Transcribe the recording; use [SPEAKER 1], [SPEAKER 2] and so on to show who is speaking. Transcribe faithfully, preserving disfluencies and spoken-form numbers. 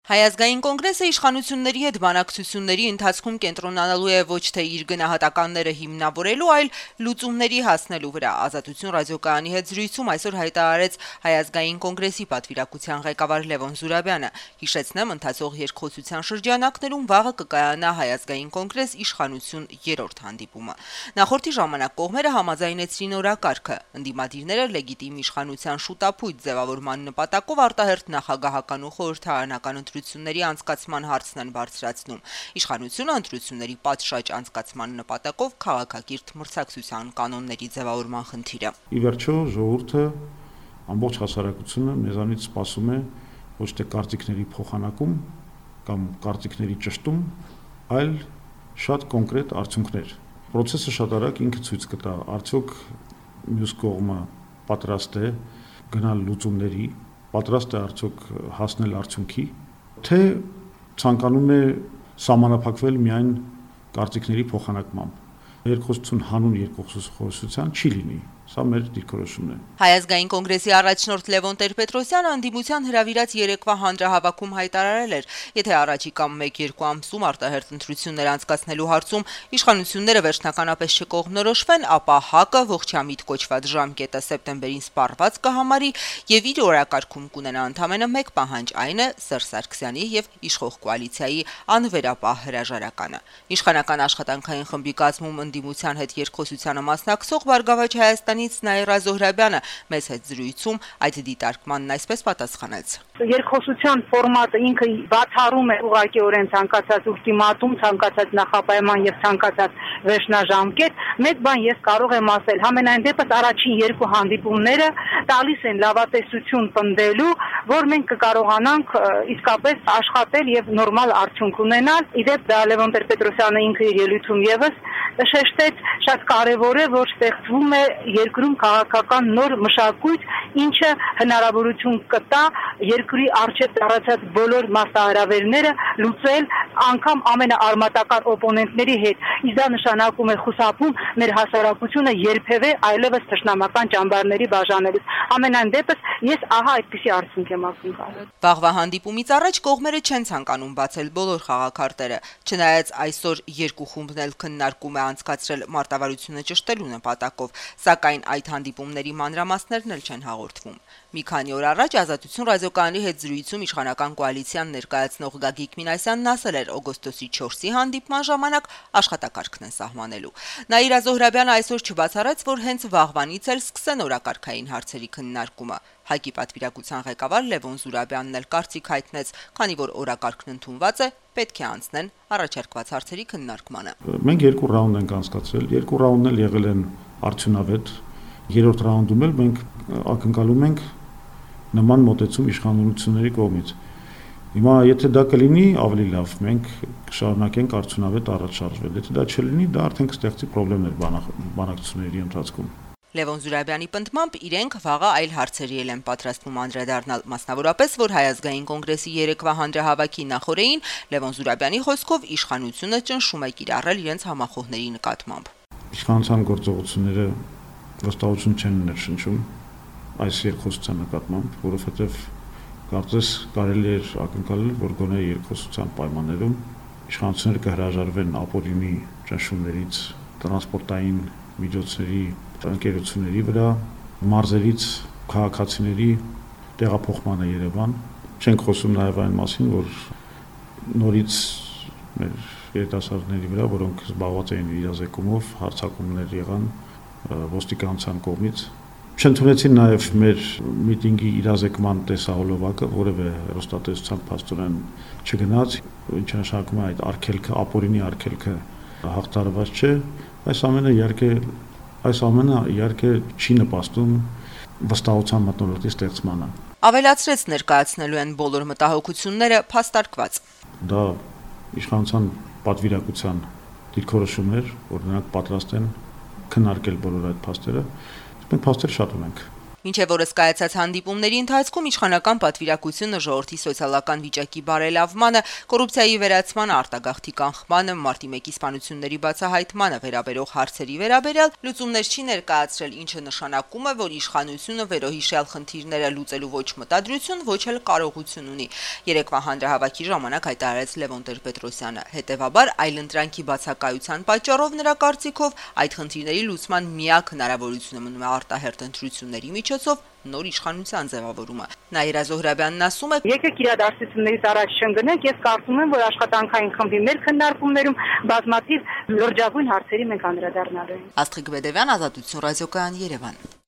[SPEAKER 1] Հայազգային կոնգրեսը իշխանությունների հետ բանակցությունների ընթացքում կենտրոնանալու է ոչ թե իր գնահատականները հիմնավորելու, այլ լուծումների հասնելու վրա։ Ազատություն ռադիոկայանի հետ զրույցում այսօր հայտարարեց Հայազգային կոնգրեսի պատվիրակության ղեկավար Լևոն Զուրաբյանը։ Հիշեցնեմ, ընթացող երկխոսության շրջանակներում վաղը կկայանա Հայազգային կոնգրես իշխանություն երրորդ հանդիպումը։ Նախորդի ժամանակ կողմերը համաձայնեցրին օրակարգը։ Ընդդիմադիրները լեգիտիմ իշխանության շուտապույտ ձևավորման նպատակով արտահերթ նախագահական ու խորհրդարանական ընտրությունների անցկացման հարցն են բարձրացնում։ Իշխանությունը ընտրությունների պատշաճ անցկացման նպատակով քաղաքակիրթ մրցակցության կանոնների ձևավորման խնդիրը։
[SPEAKER 2] Ի վերջո ժողովուրդը ամբողջ հասարակությունը մեզանից սպասում է ոչ թե կարծիքների փոխանակում կամ կարծիքների ճշտում, այլ շատ կոնկրետ արդյունքներ։ Պրոցեսը շատ արագ ինքը ցույց կտա, արդյոք մյուս կողմը պատրաստ է գնալ լուծումների, պատրաստ է արդյոք հասնել արդյունքի, թե ցանկանում է սահմանափակվել միայն կարծիքների փոխանակմամբ։ Երկխոսություն հանուն երկխոսության չի լինի։ Սա մեր դիրքորոշումն է։
[SPEAKER 1] Հայազգային կոնգրեսի առաջնորդ Լևոն Տեր-Պետրոսյանը ընդդիմության հրավիրած երեկվա հանրահավաքում հայտարարել էր, եթե առաջիկա մեկ-երկու ամսում արտահերթ ընտրություններ անցկացնելու հարցում իշխանությունները վերջնականապես չկողմնորոշվեն, ապա ՀԱԿ-ը ողջամիտ կոչված ժամկետը սեպտեմբերին սպառված կհամարի եւ իր օրակարգում կունենա ընդամենը մեկ պահանջ, այն է Սերժ Սարգսյանի եւ իշխող կոալիցիայի անվերապահ հրաժարականը։ Իշխանական աշխատանքային խմբի կազմում ընդդիմության հետ երկխոսությանը մասնակցող Բարգավաճ Հայաստանից Նաիրա Զոհրաբյանը մեծ հետ զրույցում այդ դիտարկմանն այսպես պատասխանեց.
[SPEAKER 3] Երկխոսության ֆորմատը ինքը բացառում է ուղղակիորեն ցանկացած ուլտիմատում, ցանկացած նախապայման եւ ցանկացած վերջնաժամկետ։ Մեկ բան ես կարող եմ ասել, համենայն դեպս առաջին երկու հանդիպումները տալիս են լավատեսություն պնդելու, որ մենք կկարողանանք իսկապես աշխատել եւ նորմալ արդյունք ունենալ։ Իդեպ դա Լևոն Տեր-Պետրոսյանը ինքը իր ելույթում եւս շեշտեց, շատ կարեւոր է, որ ստեղծվում է երկրում քաղաքական նոր մշակույթ, ինչը հնարավորություն կտա երկրի առջև ծառացած բոլոր մասնահրավերները լուծել անգամ ամենաարմատական օպոնենտների հետ։ Իսկ դա նշանակում է խուսափում մեր հասարակությունը երբևէ այլևս թշնամական ճամբարների բաժանելուց։ Ամենայն դեպս ես ահա այդպիսի արդյունք եմ ակնկալում։
[SPEAKER 1] Վաղվա հանդիպումից առաջ կողմերը չեն ցանկանում բացել բոլոր խաղաքարտերը, չնայած այսօր երկու խումբն էլ քննարկում է անցկացրել մարտավարությունը ճշտելու նպատակով, սակայն այդ հանդիպումների մանրամասներն էլ չեն հաղորդվում։ Մի քանի օր առաջ Ազատություն ռադիոկայանի հետ զրույցում իշխանական կոալիցիան ներկայացնող Գագիկ Մինասյանն ասել էր, օգոստոսի չորսի հանդիպման ժամանակ աշխատակարգն են սահմանելու։ Նաիրա Զոհրաբյանը այսօր չբացառեց, որ հենց վաղվանից էլ սկսեն օրակարգային հարցերի քննարկումը։ ՀԱԿ-ի պատվիրակության ղեկավար Լևոն Զուրաբյանն էլ կարծիք հայտնեց, քանի որ օրակարգն ընդունված է, պետք է անցնեն առաջարկված հարցերի քննարկմանը։
[SPEAKER 2] Մենք երկու ռաունդ ենք անցկացրել, երկու ռաունդն էլ եղել են արդյունավետ։ Երրորդ ռաունդում էլ մենք ակնկալում ենք նման մոտեցում իշխանությունների կողմից։ Հիմա եթե դա կլինի, ավելի լավ, մենք կշարունակենք արդյունավետ առաջ շարժվել։ Եթե դա չլինի, դա արդեն կստեղծի խնդիրներ բանակցությունների ընթացքում։
[SPEAKER 1] Լևոն Զուրաբյանի պնդմամբ իրենք վաղը այլ հարցերի էլ են պատրաստվում անդրադառնալ, մասնավորապես, որ Հայազգային կոնգրեսի երեկվա հանրահավաքի նախօրեին Լևոն Զուրաբյանի խոսքով իշխանությունը ճնշում է կիրառել իրենց համախոհների նկատմամբ։
[SPEAKER 2] Իշխանության գործողությունները վստահություն չեն ներշնչում այս երկխոսության նկատմամբ, որովհետև կարծես կարելի էր ակնկալել, որ գոնե երկխոսության պայմաններում իշխանությունները կհրաժարվեն ապօրինի ճնշումներից, տրանսպորտային միջոցների ընկերությունների վրա, մարզերից քաղաքացիների տեղափոխմանը Երևան։ Չենք խոսում նաև այն մասին, որ նորից մեր երիտասարդների վրա, որոնք զբաղված էին իրազեկումով, հարձակումներ եղան ոստիկանության կողմից։ Չընդունեցին նաև մեր միտինգի իրազեկման տեսահոլովակը, որևէ հեռուստատեսության փաստորեն չգնաց, ինչը նշանակում է այդ արգելքը, ապօրինի արգելքը հաղթարված չէ։ Այս ամենը իհարկե Այս ամենը իհարկե չի նպաստում վստահության մթնոլորտի ստեղծմանը։
[SPEAKER 1] Ավելացրեց ներկայացնելու են բոլոր մտահոգությունները փաստարկված։
[SPEAKER 2] Դա իշխանության պատվիրակության դիրքորոշումներ, որ նրանք պատրաստ են քննարկել բոլոր այդ փաստերը, մենք փաստեր շատ ունենք։
[SPEAKER 1] Մինչև օրս կայացած հանդիպումների ընթացքում իշխանական պատվիրակությունը ժողովրդի սոցիալական վիճակի բարելավմանը, կոռուպցիայի վերացմանը, արտագաղթի կանխմանը, մարտի մեկի սպանությունների բացահայտմանը վերաբերող հարցերի վերաբերյալ լուծումներ չի ներկայացրել, ինչը նշանակում է, որ իշխանությունը վերոհիշյալ խնդիրները լուծելու ոչ մտադրություն, ոչ էլ կարողություն ունի։ Երեկվա հանրահավաքի ժամանակ հայտարարեց Լևոն Տեր-Պետրոսյանը։ Հետևաբար, այլընտրանքի բացակայության պատճառով նրա կարծիքով այդ խնդիրների լուծման միակ հնարավորությունը մնում է արտահերթ ընտրությունների միջոցով նոր իշխանության ձևավորումը։ Նաիրա Զոհրաբյանն ասում է.
[SPEAKER 3] Եկեք իրադարձություններից առաջ չընկնենք, ես կարծում եմ, որ աշխատանքային խմբի մեր քննարկումներում բազմաթիվ լրջագույն հարցերի մենք անդրադառնալու ենք։
[SPEAKER 1] Աստղիկ Բեդևյան, Ազատություն ռադիոկայան, Երևան։